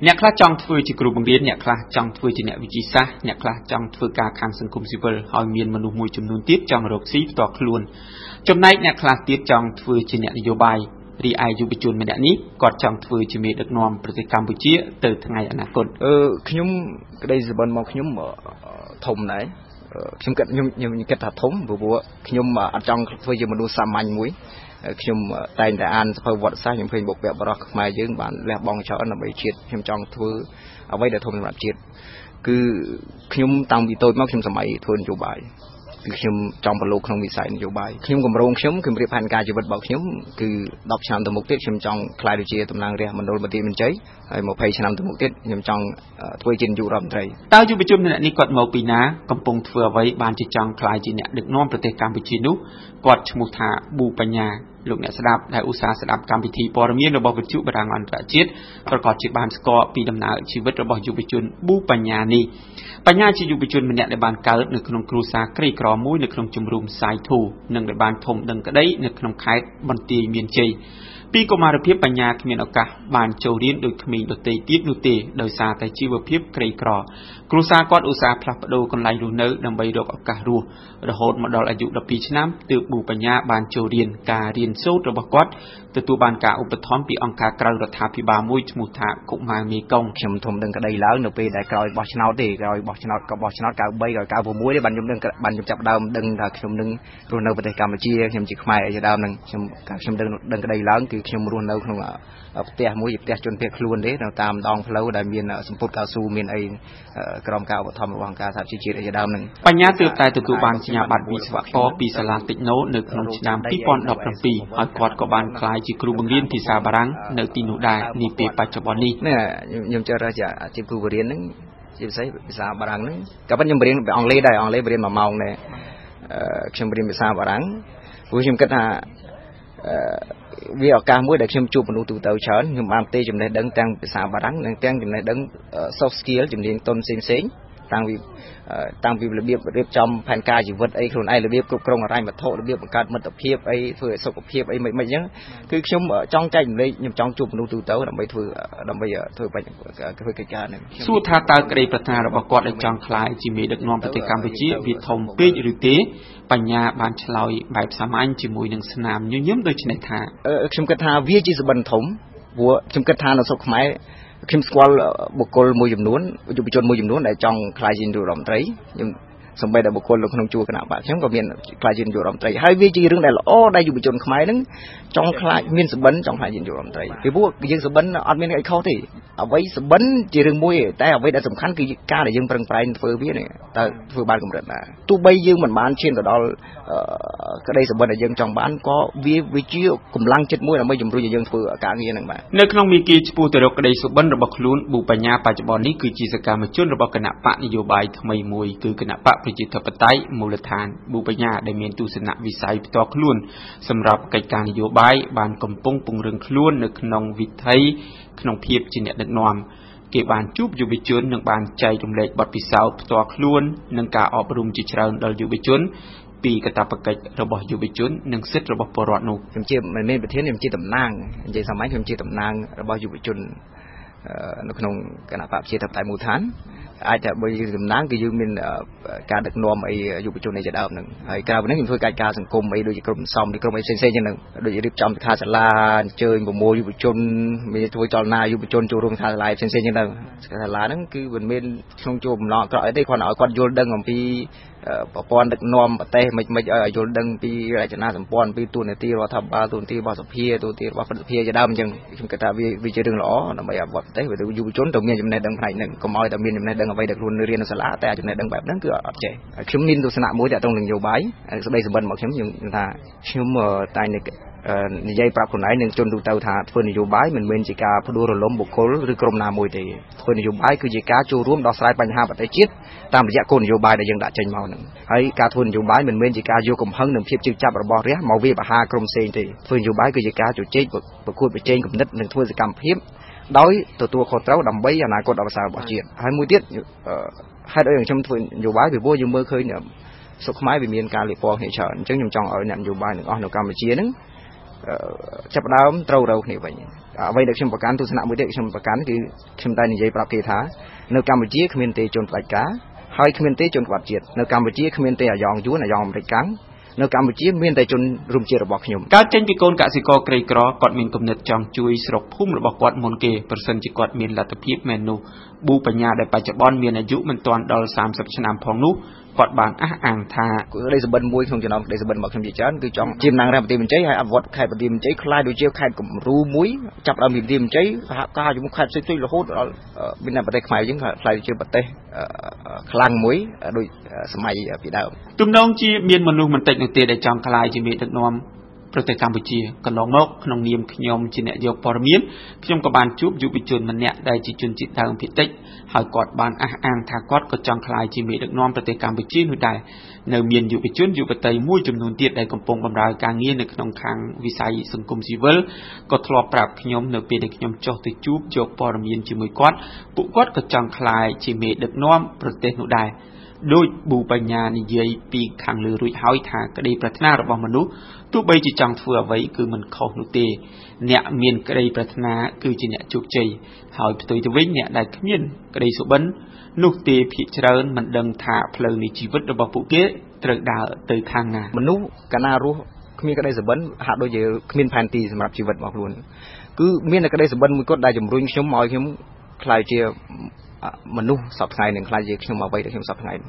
អ្នកខ្លះចង់ធ្វើជាគ្រូបង្រៀនអ្នកខ្លះចង់ធ្វើជាអ្នកវិទ្យាសាស្ត្រអ្នកខ្លះចង់ធ្វើការខាងសង្គមស៊ីវិលហើយមានមនុស្សមួយចំនួនទៀតចង់រកស៊ីផ្ទាល់ខ្លួនចំណែកអ្នកខ្លះទៀតចង់ធ្វើជាអ្នកនយោបាយរីឯយុវជនម្នាក់នេះគាត់ចង់ធ្វើជាមេដឹកនាំប្រទេសកម្ពុជាទៅថ្ងៃអនាគតខ្ញុំក្តីសុបិនមកខ្ញុំធំដែរខ្ញុំគិតថាធំព្រោះខ្ញុំអត់ចង់ធ្វើជាមនុស្សសាមញ្ញមួយខ្ញុំតែងតែអានសភៅវត្តសាស្ត្រខ្ញុំឃើញបុព្វបុរសខ្មែរយើងបានលះបង់ច្រើនដើម្បីជាតិខ្ញុំចង់ធ្វើអ្វីដែលធំសម្រាប់ជាតិគឺខ្ញុំតាំងពីតូចមកខ្ញុំសម័យធ្វើនយោបាយគឺខ្ញុំចង់ប្រឡូកក្នុងវិស័យនយោបាយខ្ញុំគម្រោងខ្ញុំគម្រាមផែនការជីវិតរបស់ខ្ញុំគឺ10ឆ្នាំទៅមុខទៀតខ្ញុំចង់ក្លាយទៅជាតំណាងរាស្ត្រមណ្ឌលមន្ត្រីមានជ័យហើយ20ឆ្នាំទៅមុខទៀតខ្ញុំចង់ធ្វើជានាយករដ្ឋមន្ត្រីតើយុវជនម្នាក់នេះគាត់មកពីណាកំពុងធ្វើអ្វីបានជាចង់ក្លាយជាអ្នកដឹកនាំប្រទេសកម្ពុជានោះគាត់ឈ្មោះថាប៊ូបញ្ញាលោកអ្នកស្ដាប់ដែលឧស្សាហ៍ស្ដាប់កម្មវិធីព័ត៌មានរបស់វិទ្យុបារាំងអន្តរជាតិប្រកាសជាបានស្គាល់ពីដំណើរជីវិតរបស់យុវជនប៊ូបញ្ញានេះបញ្ញាជាយុវជនម្នាក់ដែលបានកើតនៅក្នុងគ្រួសារក្រីក្រមួយនៅក្នុងជំរំសាយធូនិងដែលបានធំដឹងក្តីនៅក្នុងខេត្តបន្ទាយមានជ័យពីកុមារភាពបញ្ញាគ្មានឱកាសបានចូលរៀនដូចក្មេងដទៃទៀតនោះទេដោយសារតែជីវភាពក្រីក្រគ្រួសារគាត់ឧស្សាហ៍ផ្លាស់ប្ដូរកន្លែងរស់នៅដើម្បីរកឱកាសរស់រហូតមកដល់អាយុ12ឆ្នាំទើបប៊ូបញ្ញាបានចូលរៀនការរៀនសូត្ររបស់គាត់ទទួលបានការឧបត្ថម្ភពីអង្គការក្រៅរដ្ឋាភិបាលមួយឈ្មោះថាកុមារមេកុងខ្ញុំធំដឹងក្តីឡើងនៅពេលដែលក្រោយបោះឆ្នោតទេក្រោយបោះឆ្នោត93 93 96ទេបានខ្ញុំចាប់ដើមដឹងថាខ្ញុំនឹងរស់នៅប្រទេសកម្ពុជាខ្ញុំជាខ្មែរជាដើមនឹងខ្ញុំដឹងក្តីឡើងគឺខ្ញុំរស់នៅក្នុងផ្ទះមួយផ្ទះជនភៀសខ្លួនទេនៅតាមដងផ្លូវដែលមានសម្ពុតកៅស៊ូមានអីក្រមការឧបត្ថម្ភរបស់អង្គការសហជីវជាតិជាដើមនឹងបញ្ញាទើបតែទទួលបានសញ្ញាបត្រវិស្វករពីសាលាតិចណូនៅក្នុងឆ្នាំ2017ហើយគាត់ក៏បានក្លាយជាគ្រូបង្រៀនភាសាបារាំងនៅទីនោះដែរនាពេលបច្ចុប្បន្ននេះខ្ញុំចូលជាអាជីពគ្រូបង្រៀននឹងជាពិសេសភាសាបារាំងនឹងក៏ប៉ុន្តែខ្ញុំបង្រៀនអង់គ្លេសដែរអង់គ្លេសបង្រៀន1ម៉ោងដែរខ្ញុំបង្រៀនភាសាបារាំងព្រោះខ្ញុំគិតថាវាឱកាសមួយដែលខ្ញុំជួបមនុស្សទូទៅច្រើនខ្ញុំបានផ្ទេរចំណេះដឹងទាំងភាសាបារាំងនិងទាំងចំណេះដឹង soft skill ជំនាញទន់ផ្សេងៗតាំងពីរបៀបរៀបចំផែនការជីវិតអីខ្លួនឯងរបៀបគ្រប់គ្រងហិរញ្ញវត្ថុរបៀបបង្កើតមិត្តភាពអីធ្វើឲ្យសុខភាពអីមិនអញ្ចឹងគឺខ្ញុំចង់ចែករំលែកខ្ញុំចង់ជួបមនុស្សទូទៅដើម្បីធ្វើកិច្ចការនេះសួរថាតើក្តីប្រាថ្នារបស់គាត់ដែលចង់ក្លាយជាមេដឹកនាំប្រទេសកម្ពុជាវាធំពេកឬទេបញ្ញាបានឆ្លើយបែបសាមញ្ញជាមួយនឹងស្នាមញញឹមដូចនេះថាខ្ញុំគិតថាវាជាសបិនធំព្រោះខ្ញុំគិតថានៅស្រុកខ្មែរខ្ញុំស្គាល់បុគ្គលមួយចំនួនយុវជនមួយចំនួនដែលចង់ក្លាយជានាយករដ្ឋមន្ត្រីខ្ញុំសម្បីតែបុគ្គលនៅក្នុងជួរគណៈបកខ្ញុំក៏មានក្លាយជានាយករដ្ឋមន្ត្រីហើយវាជារឿងដែលល្អដែលយុវជនខ្មែរនឹងចង់ខ្លាចមានសបិនចង់ខ្លាចជានាយករដ្ឋមន្ត្រីពីព្រោះយើងសបិនអត់មានអីខុសទេអ្វីសបិនជារឿងមួយតែអ្វីដែលសំខាន់គឺការដែលយើងប្រឹងប្រែងធ្វើវានេះតើធ្វើបានកម្រិតណាទោះបីយើងមិនបានឈានទៅដល់ក្តីសបិនដែលយើងចង់បានក៏វាជាកម្លាំងចិត្តមួយដើម្បីជំរុញឲ្យយើងធ្វើការងារហ្នឹងបាទនៅក្នុងមាគ៌ាឆ្ពោះទៅរកក្តីសុបិនរបស់ខ្លួនប៊ូបញ្ញាបច្ចុប្បន្ននេះគឺជាសកម្មជនរបស់គណៈបកនយោបាយថ្មីមួយគឺគណៈបកប្រជាធិបតេយ្យមូលដ្ឋានប៊ូបញ្ញាដែលមានទស្សនវិស័យផ្ទាល់ខ្លួនសម្រាប់កិច្ចការនយោបាយបានកំពុងពង្រឹងខ្លួននៅក្នុងវិថីក្នុងភាពជាអ្នកដឹកនាំគេបានជួបយុវជននិងបានចែករំលែកបទពិសោធន៍ផ្ទាល់ខ្លួននិងការអប់រំជាច្រើនដល់យុវជនពីកាតព្វកិច្ចរបស់យុវជននិងសិទ្ធិរបស់ពលរដ្ឋនោះខ្ញុំជាមិនមែនប្រធានខ្ញុំជាតំណាងនិយាយសាមញ្ញខ្ញុំជាតំណាងរបស់យុវជននៅក្នុងគណៈបកប្រជាធិបតេយ្យមូលដ្ឋានអាចថាបើយើងតំណាងគឺយើងមានការដឹកនាំអីយុវជនឯជាដើមហ្នឹងហើយក្រៅពីនេះខ្ញុំធ្វើកិច្ចការសង្គមអីដូចជាក្រុមសំពីក្រុមអីផ្សេងៗចឹងហ្នឹងដូចរៀបចំសិក្ខាសាលាអញ្ជើញប្រមូលយុវជនមានធ្វើចលនាយុវជនចូលរួមសិក្ខាសាលាផ្សេងៗចឹងទៅសិក្ខាសាលាហ្នឹងគឺមិនមែនក្នុងជួបបំណងអក្រក់អីទេគ្រាន់តែឲ្យគាត់យល់ដឹងអំពីប្រព័ន្ធដឹកនាំប្រទេសមិនឲ្យយល់ដឹងពីរចនាសម្ព័ន្ធពីទូនាទីរដ្ឋាភិបាលទូនាទីរបស់សភាទូនាទីរបស់ព្រឹទ្ធសភាជាដើមអញ្ចឹងខ្ញុំគិតថាវាជារឿងល្អដើម្បីឲ្យប្រទេសយុវជនទៅមានចំណេះដឹងផ្នែកហ្នឹងកុំឲ្យតែមានចំណេះដឹងអ្វីដែលខ្លួនរៀននៅសាលាតែចំណេះដឹងបែបហ្នឹងគឺអត់ចេះខ្ញុំមានទស្សនៈមួយតាក់ទងនឹងនយោបាយស្ដីសម្បត្តិរបស់ខ្ញុំថាខ្ញុំតែនិយាយប្រាប់ខ្លួនឯងនឹងជនទូទៅថាធ្វើនយោបាយមិនមែនជាការផ្ដួលរំលំបុគ្គលឬក្រុមណាមួយទេធ្វើនយោបាយគឺជាការចូលរួមដោះស្រាយបញ្ហាប្រទេសជាតិតាមរយៈគោលនយោបាយដែលយើងដាក់ចេញមកហ្នឹងហើយការធ្វើនយោបាយមិនមែនជាការយកកំហឹងនិងភាពជឿចាប់របស់រាស្ត្រមកវាបហាក្រុមផ្សេងទេធ្វើនយោបាយគឺជាការជជែកប្រកួតប្រជែងគំនិតនិងធ្វើសកម្មភាពដោយទទួលខុសត្រូវដើម្បីអនាគតដ៏ប្រសើររបស់ជាតិហើយមួយទៀតហេតុអីខ្ញុំធ្វើនយោបាយពីព្រោះយើងមើលឃើញស្រុកខ្មែរវាមានការលាបពណ៌គ្នាច្រើនអញ្ចឹងខ្ញុំចង់ឲ្យអ្នកនយោបាយទាំងអស់នៅកម្ពុជាហ្នឹងចាប់ដើមត្រូវរៅគ្នាវិញអ្វីដែលខ្ញុំប្រកាន់ទស្សនៈមួយទៀតខ្ញុំប្រកាន់គឺខ្ញុំតែនិយាយប្រាប់គេថានៅកម្ពុជាគ្មានទេជនផ្ដាច់ការហើយគ្មានទេជនក្បត់ជាតិនៅកម្ពុជាគ្មានទេអាយ៉ងយួនអាយ៉ងអាមេរិកកាំងនៅកម្ពុជាមានតែជនរួមជាតិរបស់ខ្ញុំកើតចេញពីកូនកសិករក្រីក្រគាត់មានគំនិតចង់ជួយស្រុកភូមិរបស់គាត់មុនគេប្រសិនជាគាត់មានលទ្ធភាពមែននោះប៊ូបញ្ញាដែលបច្ចុប្បន្នមានអាយុមិនទាន់ដល់30ឆ្នាំផងនោះគាត់បានអះអាងថាក្តីសម្បិនមួយក្នុងចំណោមក្តីសម្បិនរបស់ខ្ញុំជាច្រើនគឺចង់ជាតំណាងរដ្ឋមន្ត្រីមន្ត្រីហើយអភិវឌ្ឍខេត្តបន្ទាយមានជ័យខ្លាយដូចជាខេត្តគំរូមួយចាប់ដើមពីបន្ទាយមានជ័យសហការជាមួយខេត្តផ្សេងៗរហូតដល់មានប្រទេសខ្មែរយើងខ្លាយជាប្រទេសខ្លាំងមួយដូចសម័យពីដើមទំនងជាមានមនុស្សមិនតិចនោះទេដែលចង់ខ្លាយជាមេដឹកនាំប្រទេសកម្ពុជាកន្លងមកក្នុងនាមខ្ញុំជាអ្នកយកព័ត៌មានខ្ញុំក៏បានជួបយុវជនម្នាក់ដែលជាជនជាតិដើមភាគតិចហើយគាត់បានអះអាងថាគាត់ក៏ចង់ខ្លាយជាមេដឹកនាំប្រទេសកម្ពុជានោះដែរនៅមានយុវជនយុវតីមួយចំនួនទៀតដែលកំពុងបម្រើការងារនៅក្នុងខាងវិស័យសង្គមស៊ីវិលក៏ធ្លាប់ប្រាប់ខ្ញុំនៅពេលដែលខ្ញុំចុះទៅជួបយកព័ត៌មានជាមួយគាត់ពួកគាត់ក៏ចង់ខ្លាយជាមេដឹកនាំប្រទេសនោះដែរដោយប៊ូបញ្ញានិយាយពីខាងលើរួចហើយថាក្តីប្រាថ្នារបស់មនុស្សទោះបីជាចង់ធ្វើអ្វីគឺមិនខុសនោះទេអ្នកមានក្តីប្រាថ្នាគឺជាអ្នកជោគជ័យហើយផ្ទុយទៅវិញអ្នកដែលគ្មានក្តីសុបិននោះទេភាគច្រើនមិនដឹងថាផ្លូវនៃជីវិតរបស់ពួកគេត្រូវដើរទៅខាងណាមនុស្សកាលណារស់គ្មានក្តីសុបិនហាក់ដូចជាគ្មានផែនទីសម្រាប់ជីវិតរបស់ខ្លួនគឺមានតែក្តីសុបិនមួយគត់ដែលជំរុញខ្ញុំឲ្យខ្ញុំខ្លាយជាមនុស្សសពថ្ងៃនឹងខ្លាយជាខ្ញុំអ្វីដែលខ្ញុំសពថ្ងៃ